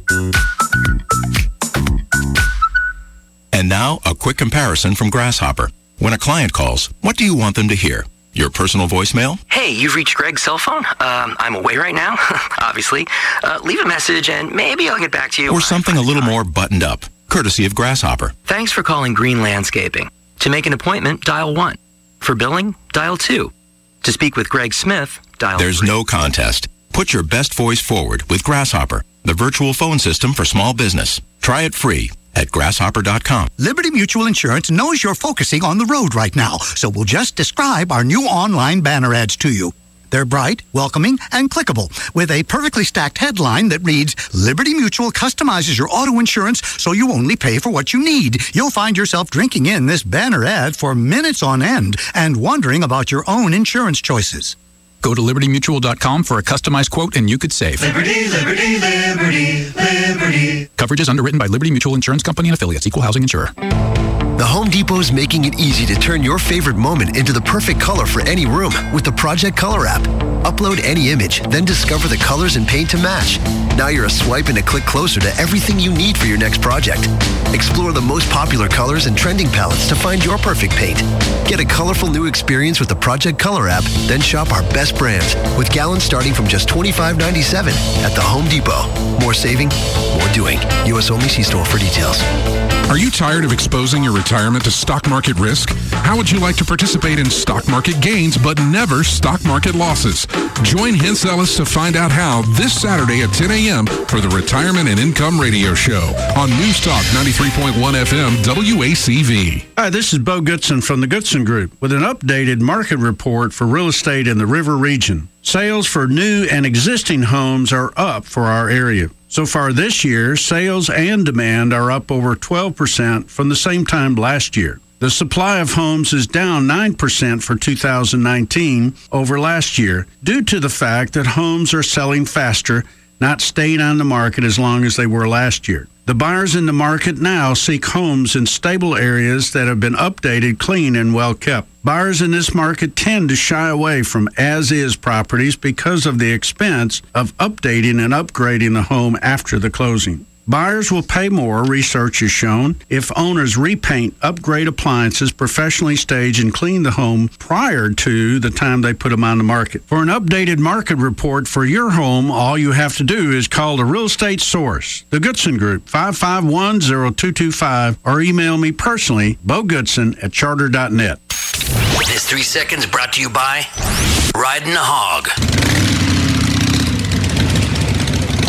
And now, a quick comparison from Grasshopper. When a client calls, what do you want them to hear? Your personal voicemail? Hey, you've reached Greg's cell phone. Um, I'm away right now, obviously. Uh, leave a message and maybe I'll get back to you. Or something a little more buttoned up, courtesy of Grasshopper. Thanks for calling Green Landscaping. To make an appointment, dial one. For billing, dial two. To speak with Greg Smith, dial There's three. no contest. Put your best voice forward with Grasshopper, the virtual phone system for small business. Try it free at grasshopper dot com. Liberty Mutual Insurance knows you're focusing on the road right now, so we'll just describe our new online banner ads to you. They're bright, welcoming, and clickable, with a perfectly stacked headline that reads, Liberty Mutual customizes your auto insurance so you only pay for what you need. You'll find yourself drinking in this banner ad for minutes on end and wondering about your own insurance choices. Go to liberty mutual dot com for a customized quote and you could save. Liberty, liberty, liberty, liberty. Coverage is underwritten by Liberty Mutual Insurance Company and affiliates, Equal Housing Insurer. The Home Depot's making it easy to turn your favorite moment into the perfect color for any room with the Project Color app. Upload any image, then discover the colors and paint to match. Now you're a swipe and a click closer to everything you need for your next project. Explore the most popular colors and trending palettes to find your perfect paint. Get a colorful new experience with the Project Color app, then shop our best brands with gallons starting from just twenty-five ninety-seven at the Home Depot. More saving, more doing. U S only. See store for details. Are you tired of exposing your retirement to stock market risk? How would you like to participate in stock market gains but never stock market losses? Join Hens Ellis to find out how this Saturday at ten a.m. for the Retirement and Income Radio Show on News Talk ninety-three point one F M W A C V. Hi, this is Bo Goodson from the Goodson Group with an updated market report for real estate in the River region. Sales for new and existing homes are up for our area. So far this year, sales and demand are up over twelve percent from the same time last year. The supply of homes is down nine percent for two thousand nineteen over last year due to the fact that homes are selling faster, not staying on the market as long as they were last year. The buyers in the market now seek homes in stable areas that have been updated, clean, and well kept. Buyers in this market tend to shy away from as-is properties because of the expense of updating and upgrading the home after the closing. Buyers will pay more, research has shown, if owners repaint, upgrade appliances, professionally stage, and clean the home prior to the time they put them on the market. For an updated market report for your home, all you have to do is call the Real Estate Source, the Goodson Group, five five one, zero two two five, or email me personally, Bo Goodson at charter dot net. This three seconds brought to you by Riding the Hog.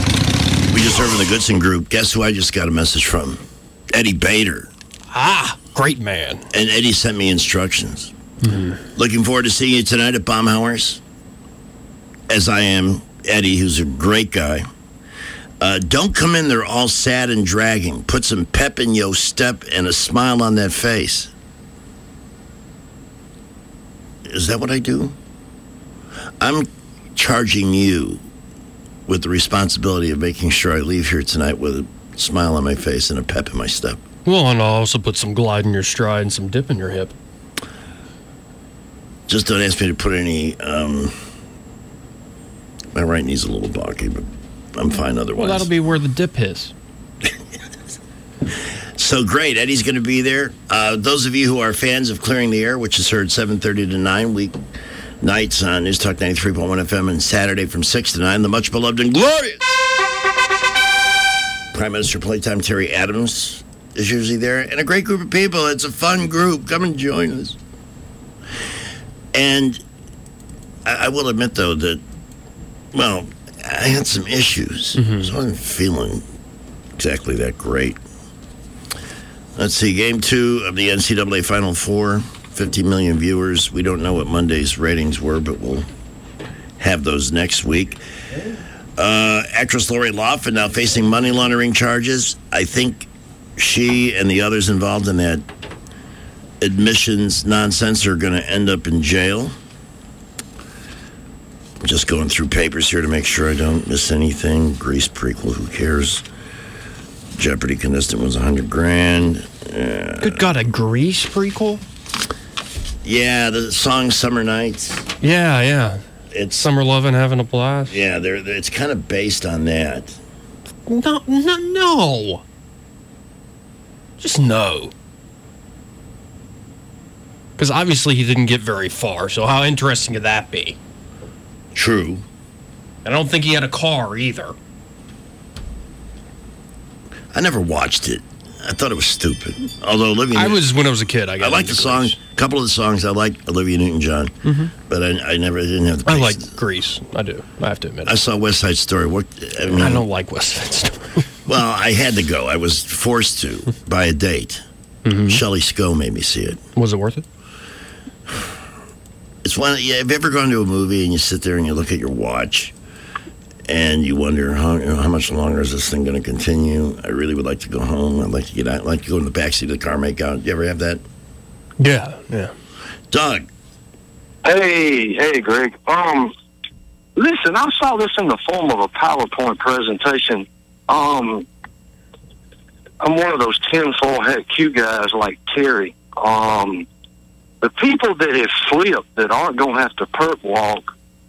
We just heard from the Goodson Group. Guess who I just got a message from? Eddie Bader. Ah. Great man. And Eddie sent me instructions. Mm-hmm. Looking forward to seeing you tonight at Baumhauer's, as I am Eddie, who's a great guy. Uh, don't come in there all sad and dragging. Put some pep in your step and a smile on that face. Is that what I do? I'm charging you with the responsibility of making sure I leave here tonight with a smile on my face and a pep in my step. Well, and I'll also put some glide in your stride and some dip in your hip. Just don't ask me to put any, um... my right knee's a little balky, but I'm fine otherwise. Well, that'll be where the dip is. So great. Eddie's going to be there. Uh, those of you who are fans of Clearing the Air, which is heard seven thirty to nine week nights on News Talk ninety-three point one F M, and Saturday from six to nine, the much beloved and glorious Prime Minister Playtime Terry Adams is usually there, and a great group of people. It's a fun group. Come and join us. And I, I will admit, though, that, well, I had some issues, mm-hmm. so I wasn't feeling exactly that great. Let's see, game two of the N C double A Final Four, fifty million viewers. We don't know what Monday's ratings were, but we'll have those next week. Uh, actress Lori Loughlin now facing money laundering charges. I think she and the others involved in that admissions nonsense are going to end up in jail. I'm just going through papers here to make sure I don't miss anything. Grease prequel, who cares? Jeopardy contestant was one hundred grand. Uh, Good God, a Grease prequel? Yeah, the song Summer Nights. Yeah, yeah. It's Summer Lovin' Having a Blast. Yeah, they're, they're, it's kind of based on that. No, no, no. Just no. Because obviously he didn't get very far, so how interesting could that be? True. I don't think he had a car either. I never watched it. I thought it was stupid. Although Olivia, I was when I was a kid. I, got I like the song. A couple of the songs I like Olivia Newton-John, mm-hmm. but I, I never didn't have the. I like Grease. I do. I have to admit. I saw West Side Story. What? I, mean, I don't like West Side Story. Well, I had to go. I was forced to by a date. Mm-hmm. Shelley Scoe made me see it. Was it worth it? It's one. Yeah, have you ever gone to a movie and you sit there and you look at your watch? And you wonder, how, you know, how much longer is this thing going to continue? I really would like to go home. I'd like to get out. I'd like to go in the backseat of the car, make out. You ever have that? Yeah, yeah. Doug. Hey, hey, Greg. Um, listen, I saw this in the form of a PowerPoint presentation. Um, I'm one of those tinfoil hat Q guys like Terry. Um, the people that have flipped that aren't going to have to perp walk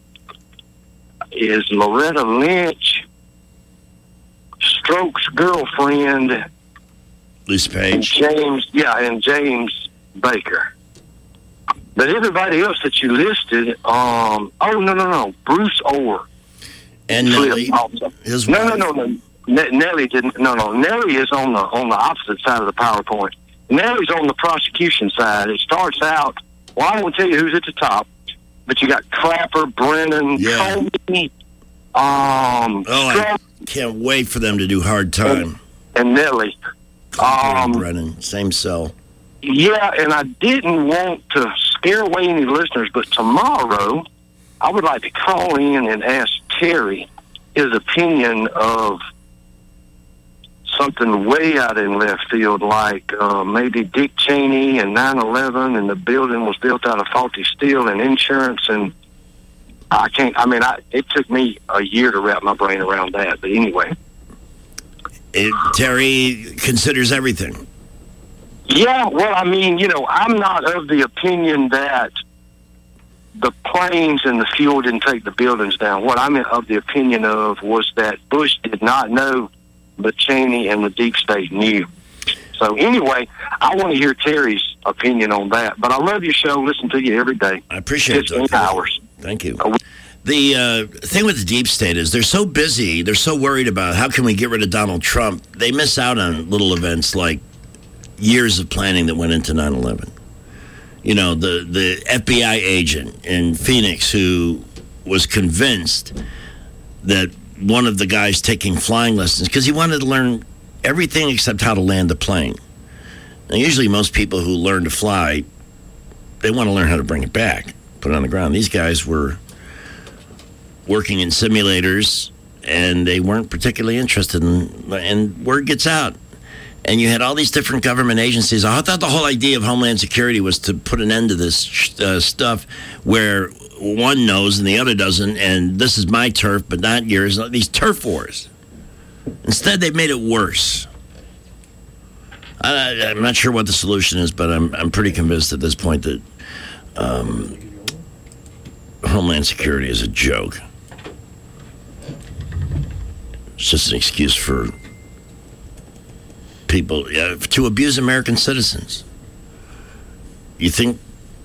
is Loretta Lynch, Stroke's girlfriend, Lisa Page, and James, yeah, and James Baker. But everybody else that you listed, um, oh no, no, no, Bruce Orr, and Nelly, his no, no, no, no, N- Nelly didn't. No, no, Nelly is on the on the opposite side of the PowerPoint. Nelly's on the prosecution side. It starts out. Well, I won't tell you who's at the top. But you got Clapper, Brennan, yeah. Comey, um, oh, I can't wait for them to do Hard Time. And, and Nelly. Clapper um, and Brennan, same cell. Yeah, and I didn't want to scare away any listeners, but tomorrow I would like to call in and ask Terry his opinion of something way out in left field, like uh, maybe Dick Cheney and nine eleven, and the building was built out of faulty steel and insurance, and I can't, I mean, I, it took me a year to wrap my brain around that, but anyway. It, Terry considers everything. Yeah, well, I mean, you know, I'm not of the opinion that the planes and the fuel didn't take the buildings down. What I'm of the opinion of was that Bush did not know, but Cheney and the deep state knew. So anyway, I want to hear Terry's opinion on that. But I love your show. Listen to you every day. I appreciate it. hours. Thank you. The uh, thing with the deep state is they're so busy, they're so worried about how can we get rid of Donald Trump, they miss out on little events like years of planning that went into nine eleven. You know, the, the F B I agent in Phoenix who was convinced that one of the guys taking flying lessons, because he wanted to learn everything except how to land a plane. Now, usually most people who learn to fly, they want to learn how to bring it back, put it on the ground. These guys were working in simulators, and they weren't particularly interested in, and word gets out. And you had all these different government agencies. I thought the whole idea of Homeland Security was to put an end to this uh, stuff where one knows and the other doesn't, and this is my turf, but not yours. These turf wars. Instead, they've made it worse. I, I'm not sure what the solution is, but I'm I'm pretty convinced at this point that um, Homeland Security is a joke. It's just an excuse for people uh, to abuse American citizens. You think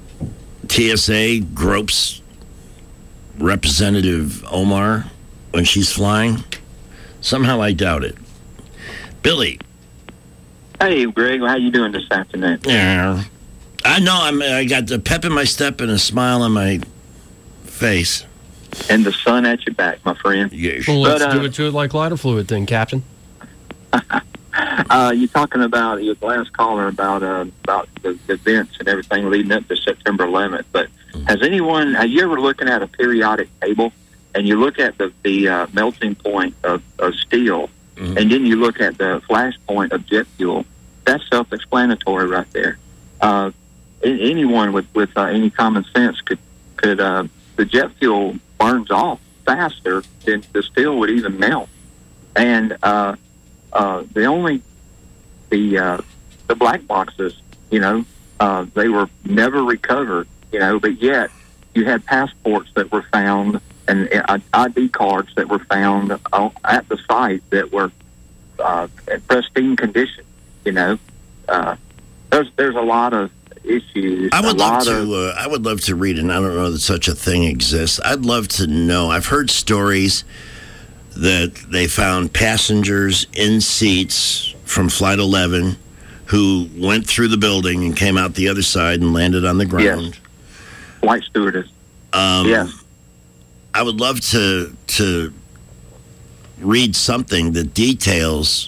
T S A gropes Representative Omar when she's flying? Somehow I doubt it. Billy. Hey, Greg. How you doing this afternoon? Yeah. I know. I'm, I got the pep in my step and a smile on my face. And the sun at your back, my friend. Yes. Well, let's but, uh, do it to it like lighter fluid then, Captain. Uh, you're talking about your last caller about uh, about the, the events and everything leading up to September eleventh. But has anyone, have you ever looking at a periodic table and you look at the the uh, melting point of, of steel, mm-hmm. and then you look at the flash point of jet fuel? That's self-explanatory right there. Uh, anyone with with uh, any common sense could could uh, the jet fuel burns off faster than the steel would even melt, and uh, Uh, the only the uh, the black boxes, you know, uh, they were never recovered, you know, but yet you had passports that were found and I D cards that were found at the site that were uh, in pristine condition, you know. Uh, there's there's a lot of issues. I would a love lot to. Of, uh, I would love to read, and I don't know that such a thing exists. I'd love to know. I've heard stories that they found passengers in seats from Flight eleven who went through the building and came out the other side and landed on the ground. Yes. Flight stewardess. Um, yes. I would love to to read something that details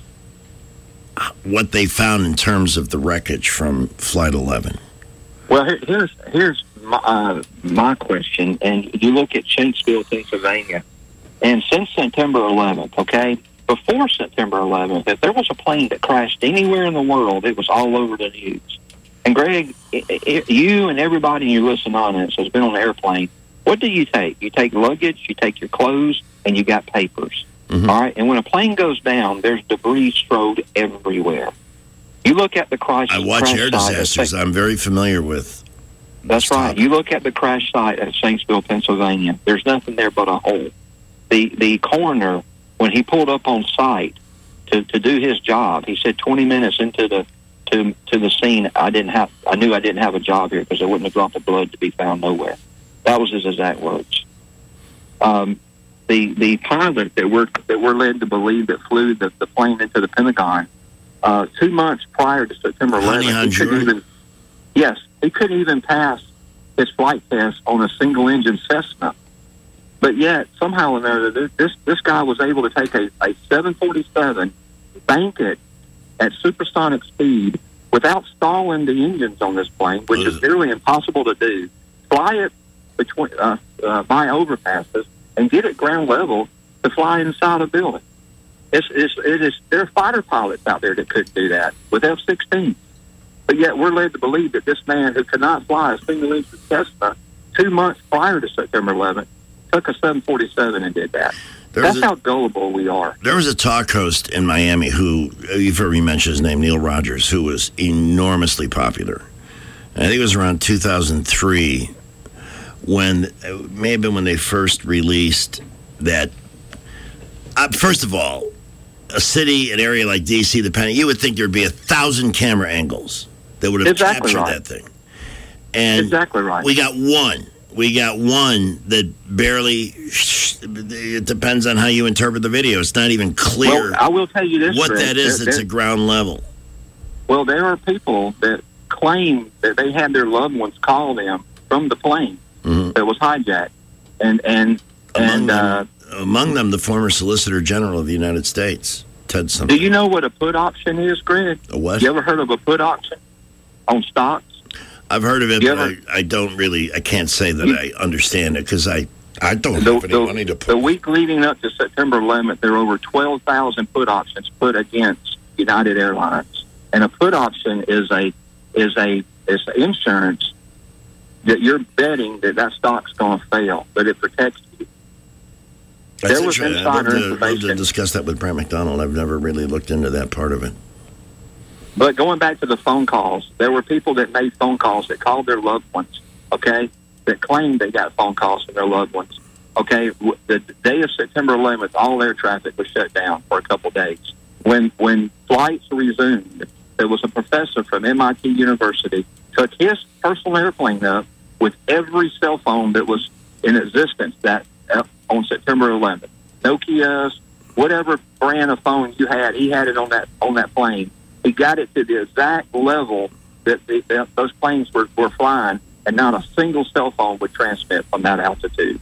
what they found in terms of the wreckage from Flight eleven. Well, here, here's here's my, uh, my question, and you look at Shanksville, Pennsylvania. And since September eleventh, okay, before September eleventh, if there was a plane that crashed anywhere in the world, it was all over the news. And Greg, it, it, you and everybody in your listening audience has been on an airplane. What do you take? You take luggage, you take your clothes, and you got papers. Mm-hmm. All right? And when a plane goes down, there's debris strewed everywhere. You look at the crash I watch crash air disasters. site, I'm very familiar with. That's right. You look at the crash site at Shanksville, Pennsylvania. There's nothing there but a hole. The the coroner, when he pulled up on site to, to do his job, he said twenty minutes into the to to the scene, I didn't have I knew I didn't have a job here because I wouldn't have dropped the blood to be found nowhere. That was his exact words. Um, the the pilot that we're that we're led to believe that flew the, the plane into the Pentagon uh, two months prior to September eleventh, he couldn't even yes he couldn't even pass his flight test on a single engine Cessna. But yet, somehow or another, this this guy was able to take a, a seven forty-seven, bank it at supersonic speed without stalling the engines on this plane, which is nearly impossible to do, fly it between uh, uh, by overpasses, and get it ground level to fly inside a building. It's, it's, it is, there are fighter pilots out there that couldn't do that with F sixteen. But yet, we're led to believe that this man who could not fly a single engine Cessna two months prior to September eleventh took a seven forty-seven and did that. That's a, how gullible we are. There was a talk host in Miami who, you've heard me mention his name, Neil Rogers, who was enormously popular. I think it was around two thousand three when, it may have been when they first released that. Uh, first of all, a city, an area like D C, the Pentagon, you would think there'd be a thousand camera angles that would have exactly captured right. that thing. And exactly right. We got one. We got one that barely, it depends on how you interpret the video. It's not even clear well, I will tell you this, what Greg, that is there, that's there, at ground level. Well, there are people that claim that they had their loved ones call them from the plane mm-hmm. that was hijacked. And, and, among and them, uh, among them, the former Solicitor General of the United States, Ted something. Do you know what a put option is, Greg? A what? You ever heard of a put option on stocks? I've heard of it, You but ever- I, I don't really, I can't say that I understand it because I, I don't The, have any the- money to put. the week leading up to September eleventh, there were over twelve thousand put options put against United Airlines. And a put option is a is a is insurance that you're betting that that stock's going to fail, but it protects you. That's There was interesting. I'd love insider to, love to information. discuss that with Brent McDonald. I've never really looked into that part of it. But going back to the phone calls, there were people that made phone calls that called their loved ones, okay, that claimed they got phone calls from their loved ones. Okay, w- the day of September eleventh, all air traffic was shut down for a couple days. When when flights resumed, there was a professor from M I T University took his personal airplane up with every cell phone that was in existence that uh, on September eleventh. Nokia's, whatever brand of phone you had, he had it on that on that plane. He got it to the exact level that the, that those planes were, were flying, and not a single cell phone would transmit from that altitude.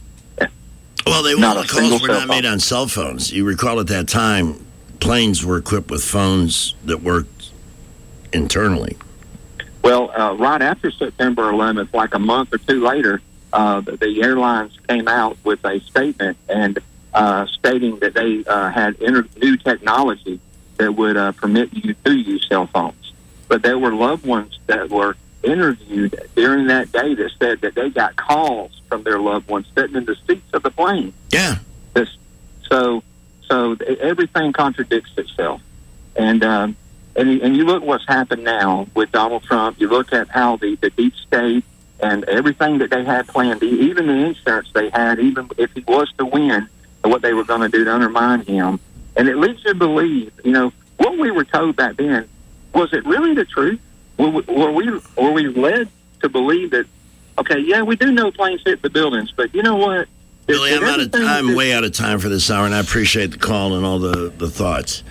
Well, they Not all a the single calls were cell not made phone. on cell phones. You recall at that time, planes were equipped with phones that worked internally. Well, uh, right after September eleventh, like a month or two later, uh, the, the airlines came out with a statement and uh, stating that they uh, had inter- new technology that would uh, permit you to use cell phones. But there were loved ones that were interviewed during that day that said that they got calls from their loved ones sitting in the seats of the plane. Yeah. This, so, so everything contradicts itself, and um, and you- and you look what's happened now with Donald Trump. You look at how the, the deep state and everything that they had planned, e- even the insurance they had, even if he was to win, what they were going to do to undermine him, and it leads you to believe, you know, what we were told back then. Was it really the truth? Were we, were we were we led to believe that? Okay, yeah, we do know planes hit the buildings, but you know what? Billy, Did I'm out of everything I'm that- way out of time for this hour, and I appreciate the call and all the, the thoughts.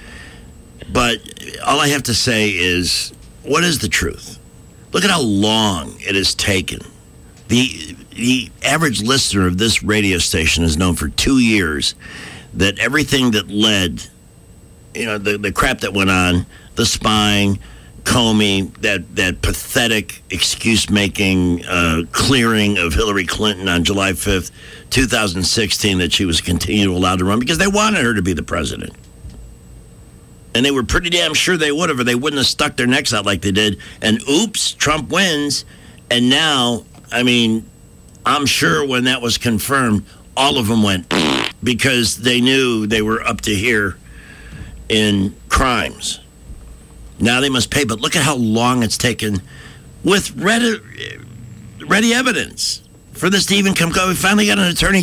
But all I have to say is, what is the truth? Look at how long it has taken. The the average listener of this radio station has known for two years that everything that led, you know, the, the crap that went on, the spying, Comey, that, that pathetic excuse-making uh, clearing of Hillary Clinton on July fifth, twenty sixteen, that she was continually allowed to run because they wanted her to be the president. And they were pretty damn sure they would have, or they wouldn't have stuck their necks out like they did. And oops, Trump wins. And now, I mean, I'm sure when that was confirmed, all of them went because they knew they were up to here in crimes. Now they must pay, but look at how long it's taken with ready, ready evidence for this to even come. We finally got an attorney